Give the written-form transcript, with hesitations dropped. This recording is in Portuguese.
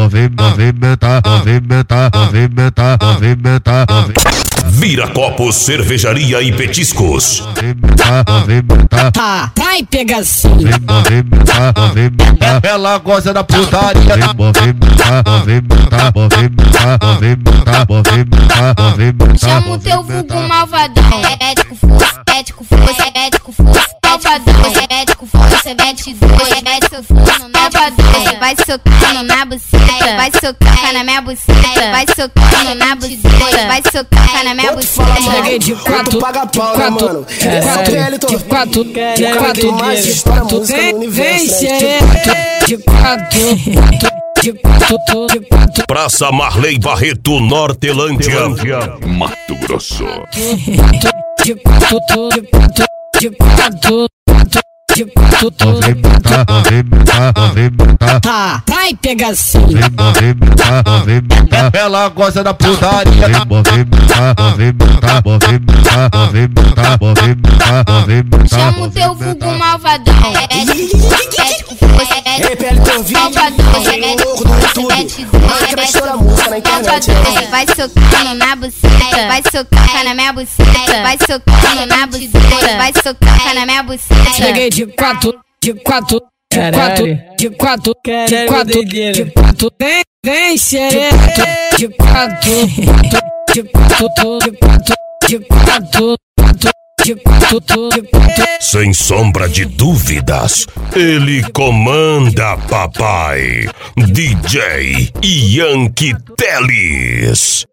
Viracopos, cervejaria e petiscos. Vai pegação. Ela gosta da putaria. Chama o teu vulgo malvadão. Ético força, ético força, ético força. Malvadão, ético força, ético força, ético força. Malvadão, vai socando na buceta, vai socar na minha buceta, vai socando na buceta, vai socar na minha buceta. Cheguei de quatro, paga pau, né, mano? de quatro, vem xereca, de quatro. Praça Marley Barreto, Nortelândia, Mato Grosso. De quatro. Vai pegação. Ela gosta da putaria. Chama o teu vulgo malvadão. Ético força, ético malvadão, ético força, ético malvadão. Vai socando na buceta, vai socar na minha buceta, vai socando na buceta, vai socar na minha buceta. Cheguei de quatro, vem xereca, de quatro. Sem sombra de dúvidas, ele comanda, papai. DJ Yankee Teles.